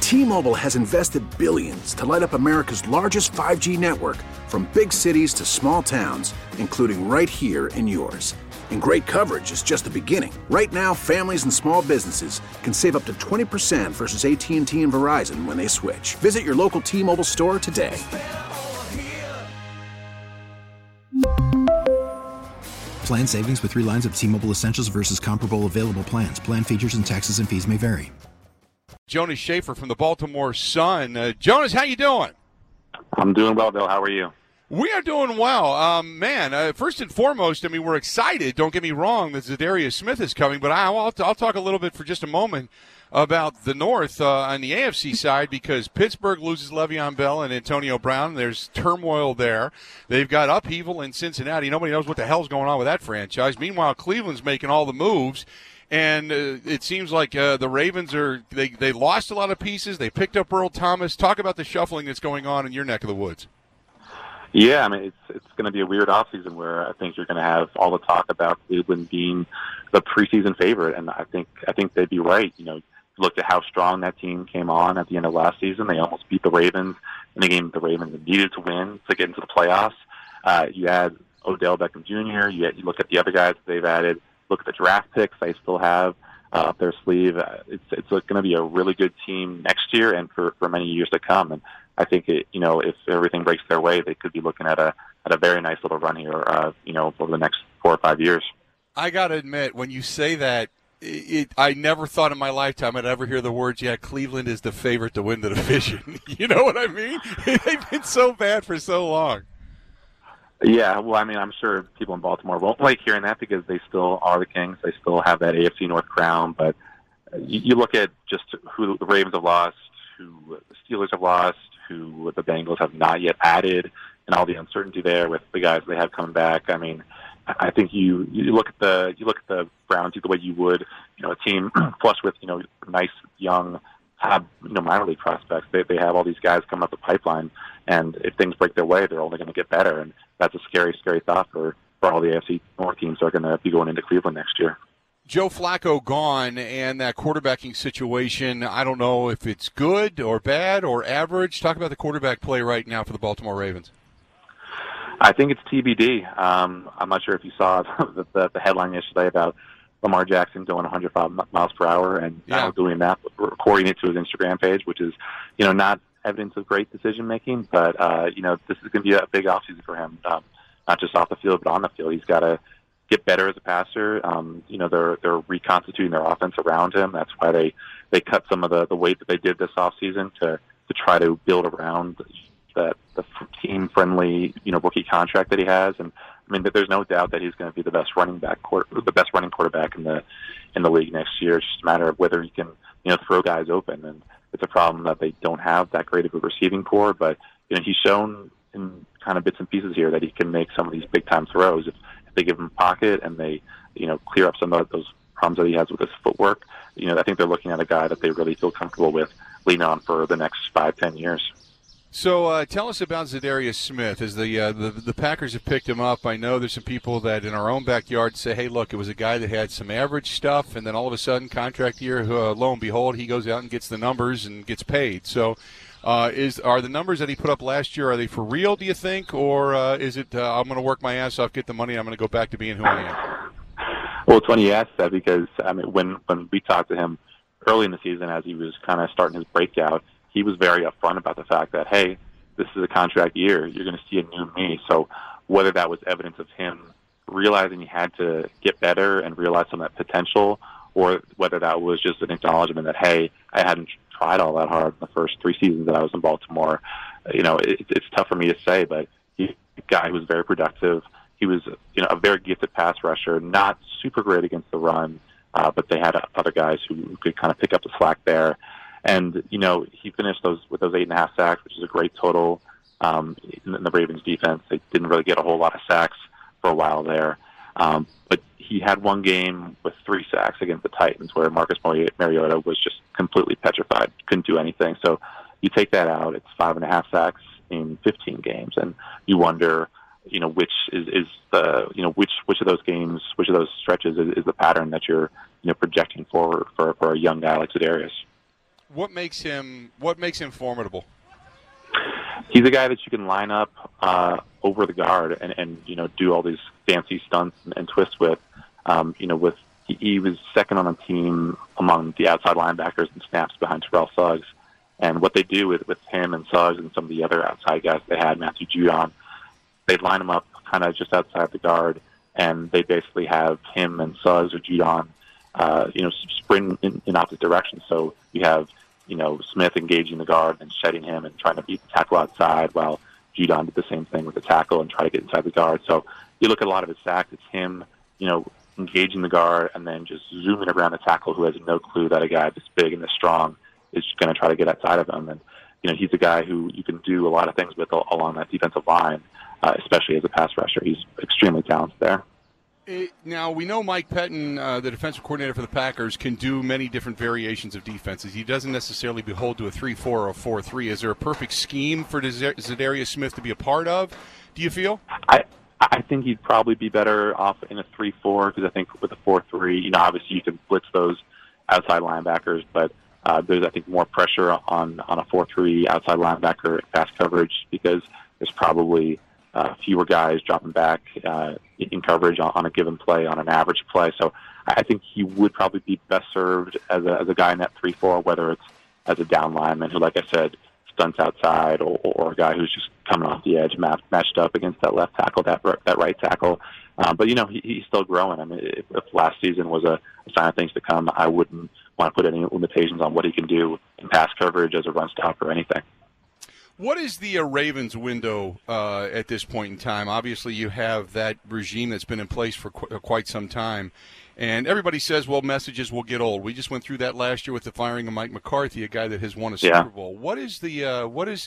T-Mobile has invested billions to light up America's largest 5G network, from big cities to small towns, including right here in yours. And great coverage is just the beginning. Right now, families and small businesses can save up to 20% versus AT&T and Verizon when they switch. Visit your local T-Mobile store today. Plan savings with 3 lines of T-Mobile Essentials versus comparable available plans. Plan features and taxes and fees may vary. Jonas Shaffer from the Baltimore Sun. Jonas, how you doing? I'm doing well, Bill. How are you? We are doing well. First and foremost, we're excited, don't get me wrong, that Za'Darius Smith is coming, but I'll talk a little bit for just a moment about the North on the AFC side, because Pittsburgh loses Le'Veon Bell and Antonio Brown. There's turmoil there. They've got upheaval in Cincinnati. Nobody knows what the hell's going on with that franchise. Meanwhile, Cleveland's making all the moves. And it seems like the Ravens they lost a lot of pieces. They picked up Earl Thomas. Talk about the shuffling that's going on in your neck of the woods. Yeah, it's going to be a weird offseason where I think you're going to have all the talk about Cleveland being the preseason favorite, and I think they'd be right. Look at how strong that team came on at the end of last season. They almost beat the Ravens in a game the Ravens needed to win to get into the playoffs. You add Odell Beckham Jr. You look at the other guys that they've added. Look at the draft picks they still have up their sleeve. It's going to be a really good team next year and for many years to come. And I think if everything breaks their way, they could be looking at a very nice little run here, over the next 4 or 5 years. I got to admit, when you say that, I never thought in my lifetime I'd ever hear the words, Cleveland is the favorite to win the division. You know what I mean? They've been so bad for so long. Yeah, well, I'm sure people in Baltimore won't like hearing that because they still are the Kings. They still have that AFC North crown. But you look at just who the Ravens have lost, who the Steelers have lost, who the Bengals have not yet added, and all the uncertainty there with the guys they have coming back. I think you look at the Browns the way you would, a team plus with nice young minor league prospects. They have all these guys coming up the pipeline, and if things break their way, they're only going to get better. And that's a scary, scary thought for all the AFC North teams that are going to be going into Cleveland next year. Joe Flacco gone, and that quarterbacking situation, I don't know if it's good or bad or average. Talk about the quarterback play right now for the Baltimore Ravens. I think it's TBD. I'm not sure if you saw the headline yesterday about Lamar Jackson going 105 miles per hour and now doing that, recording it to his Instagram page, which is, not evidence of great decision-making, but, this is going to be a big offseason for him, not just off the field, but on the field. He's got to get better as a passer. They're reconstituting their offense around him. That's why they cut some of the weight that they did this offseason to try to build around the team-friendly, rookie contract that he has. And there's no doubt that he's going to be the best running quarterback in the league next year. It's just a matter of whether he can, throw guys open. And it's a problem that they don't have that great of a receiving core. But he's shown in kind of bits and pieces here that he can make some of these big-time throws if they give him a pocket and they, clear up some of those problems that he has with his footwork. I think they're looking at a guy that they really feel comfortable with leaning on for the next 5-10 years. So tell us about Za'Darius Smith. As the Packers have picked him up, I know there's some people that in our own backyard say, hey, look, it was a guy that had some average stuff, and then all of a sudden, contract year, lo and behold, he goes out and gets the numbers and gets paid. So are the numbers that he put up last year, are they for real, do you think, or is it I'm going to work my ass off, get the money, I'm going to go back to being who I am? Well, it's funny you asked that because, when we talked to him early in the season as he was kind of starting his breakout, he was very upfront about the fact that, hey, this is a contract year. You're going to see a new me. So whether that was evidence of him realizing he had to get better and realize some of that potential, or whether that was just an acknowledgement that, hey, I hadn't tried all that hard in the first 3 seasons that I was in Baltimore, it's tough for me to say, but he's a guy who was very productive. He was a very gifted pass rusher, not super great against the run, but they had other guys who could kind of pick up the slack there. And, he finished with those 8.5 sacks, which is a great total in the Ravens defense. They didn't really get a whole lot of sacks for a while there. But he had one game with 3 sacks against the Titans where Marcus Mariota was just completely petrified, couldn't do anything. So you take that out, it's 5.5 sacks in 15 games. And you wonder, which is the, which of those games, which of those stretches is the pattern that you're, projecting forward for a young guy like Za'Darius. What makes him formidable? He's a guy that you can line up over the guard and do all these fancy stunts and twists with. He was second on the team among the outside linebackers and snaps behind Terrell Suggs. And what they do with him and Suggs and some of the other outside guys they had, Matthew Judon, they'd line him up kind of just outside the guard, and they basically have him and Suggs or Judon, sprint in opposite directions. So you have, Smith engaging the guard and shedding him and trying to beat the tackle outside, while Judon did the same thing with the tackle and try to get inside the guard. So you look at a lot of his sacks, it's him, engaging the guard and then just zooming around the tackle who has no clue that a guy this big and this strong is going to try to get outside of him. And, he's a guy who you can do a lot of things with along that defensive line, especially as a pass rusher. He's extremely talented there. Now, we know Mike Pettin, the defensive coordinator for the Packers, can do many different variations of defenses. He doesn't necessarily behold to a 3-4 or a 4-3. Is there a perfect scheme for Za'Darius Smith to be a part of, do you feel? I think he'd probably be better off in a 3-4 because I think with a 4-3, obviously you can blitz those outside linebackers, but there's, I think, more pressure on a 4-3 outside linebacker pass coverage because there's probably fewer guys dropping back in coverage on a given play, on an average play. So I think he would probably be best served as a guy in that 3-4, whether it's as a down lineman who, like I said, stunts outside, or a guy who's just coming off the edge, matched up against that left tackle, that right tackle. But he's still growing. I mean, if last season was a sign of things to come, I wouldn't want to put any limitations on what he can do in pass coverage as a run stopper or anything. What is the Ravens window at this point in time? Obviously, you have that regime that's been in place for quite some time, and everybody says, well, messages will get old. We just went through that last year with the firing of Mike McCarthy, a guy that has won a Super Bowl. What is the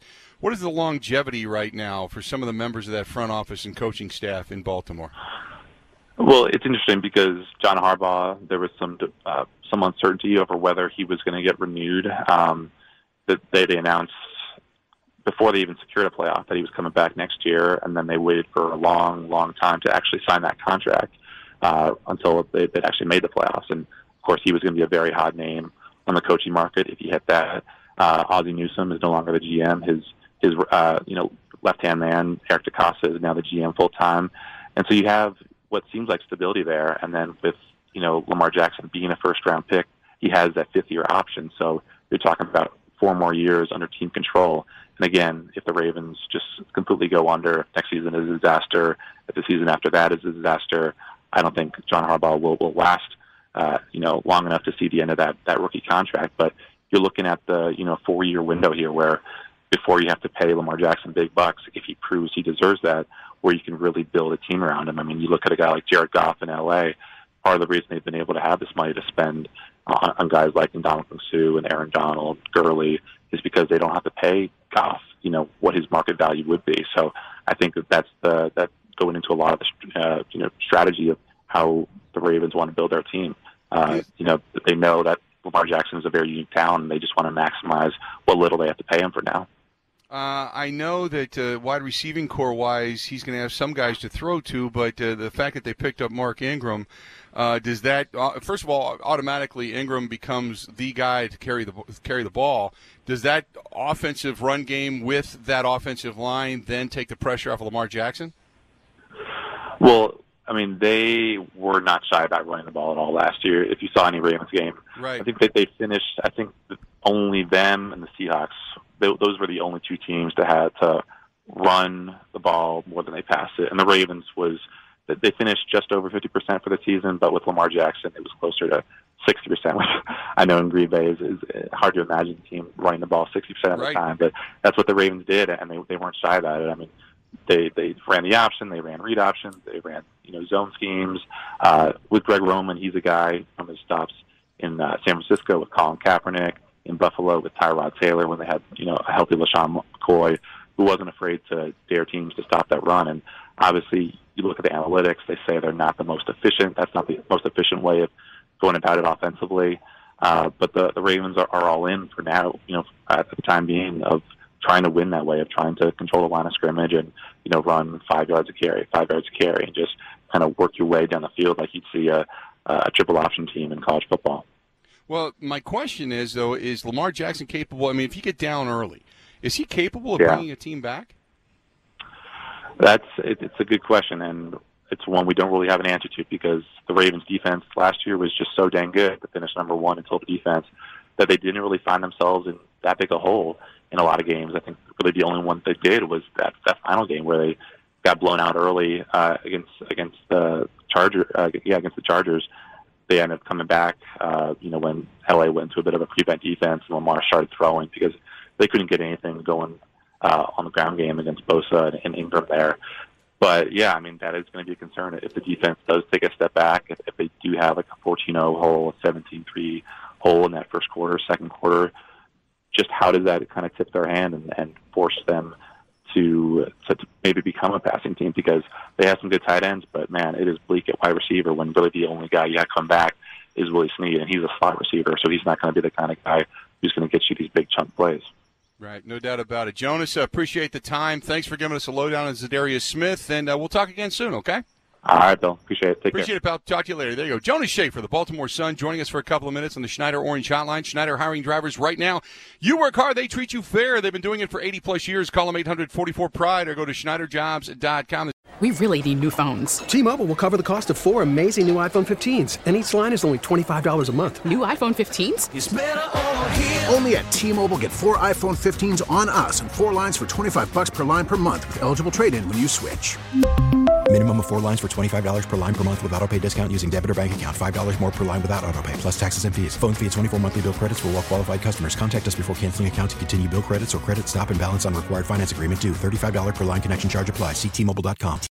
longevity right now for some of the members of that front office and coaching staff in Baltimore? Well, it's interesting because John Harbaugh, there was some uncertainty over whether he was going to get renewed. That they announced before they even secured a playoff that he was coming back next year, and then they waited for a long, long time to actually sign that contract until they'd actually made the playoffs. And, of course, he was going to be a very hot name on the coaching market if he hit that. Ozzie Newsome is no longer the GM. His left-hand man, Eric DeCosta, is now the GM full-time. And so you have what seems like stability there. And then with, Lamar Jackson being a first-round pick, he has that fifth-year option. So you're talking about 4 more years under team control. And again, if the Ravens just completely go under, if next season is a disaster, if the season after that is a disaster, I don't think John Harbaugh will last, long enough to see the end of that rookie contract. But you're looking at the, 4-year window here where before you have to pay Lamar Jackson big bucks, if he proves he deserves that, where you can really build a team around him. I mean, you look at a guy like Jared Goff in L.A., part of the reason they've been able to have this money to spend on guys like Ndamukong Suh and Aaron Donald, Gurley, is because they don't have to pay Goff, what his market value would be. So I think that's going into a lot of the strategy of how the Ravens want to build their team. They know that Lamar Jackson is a very unique talent, and they just want to maximize what little they have to pay him for now. I know that wide receiving core-wise, he's going to have some guys to throw to, but the fact that they picked up Mark Ingram, does that first of all, automatically Ingram becomes the guy to carry the ball? Does that offensive run game with that offensive line then take the pressure off of Lamar Jackson? Well, I mean, they were not shy about running the ball at all last year. If you saw any Ravens game, right. I think that they finished. I think only them and the Seahawks. Those were the only 2 teams that had to run the ball more than they passed it. And the Ravens they finished just over 50% for the season, but with Lamar Jackson, it was closer to 60%, which I know in Green Bay is hard to imagine a team running the ball 60% of the time. But that's what the Ravens did, and they weren't shy about it. I mean, they ran the option, they ran read options, they ran zone schemes. With Greg Roman, he's a guy from his stops in San Francisco with Colin Kaepernick, in Buffalo with Tyrod Taylor when they had a healthy LaShawn McCoy, who wasn't afraid to dare teams to stop that run. And obviously, you look at the analytics, they say they're not the most efficient. That's not the most efficient way of going about it offensively. But the Ravens are all in for now, at the time being, of trying to win that way, of trying to control the line of scrimmage and, run 5 yards a carry, and just kind of work your way down the field like you'd see a triple option team in college football. Well, my question is, though, is Lamar Jackson capable? I mean, if you get down early, is he capable of bringing a team back? It's a good question, and it's one we don't really have an answer to because the Ravens' defense last year was just so dang good to finish number one in total defense that they didn't really find themselves in that big a hole in a lot of games. I think really the only one they did was that final game where they got blown out early against the Chargers. They ended up coming back, when LA went to a bit of a prevent defense and Lamar started throwing because they couldn't get anything going on the ground game against Bosa and Ingram there. But, yeah, I mean, that is going to be a concern if the defense does take a step back, if they do have like a 14-0 hole, a 17-3 hole in that first quarter, second quarter, just how does that kind of tip their hand and force them to maybe become a passing team because they have some good tight ends, but, man, it is bleak at wide receiver when really the only guy you have come back is Willie Snead, and he's a slot receiver, so he's not going to be the kind of guy who's going to get you these big chunk plays. Right, no doubt about it. Jonas, appreciate the time. Thanks for giving us a lowdown on Za'Darius Smith, and we'll talk again soon, okay? All right, Bill. Appreciate it. Appreciate it, pal. Talk to you later. There you go. Jonas Shaffer, the Baltimore Sun, joining us for a couple of minutes on the Schneider Orange Hotline. Schneider hiring drivers right now. You work hard, they treat you fair. They've been doing it for 80-plus years. Call them 844-PRIDE or go to SchneiderJobs.com. We really need new phones. T-Mobile will cover the cost of 4 amazing new iPhone 15s, and each line is only $25 a month. New iPhone 15s? It's better over here. Only at T-Mobile, get 4 iPhone 15s on us and 4 lines for $25 per line per month with eligible trade-in when you switch. Minimum of 4 lines for $25 per line per month with autopay discount using debit or bank account. $5 more per line without autopay, plus taxes and fees. Phone fee at 24 monthly bill credits for well-qualified customers. Contact us before canceling account to continue bill credits or credit stop and balance on required finance agreement due. $35 per line connection charge applies. See T-Mobile.com.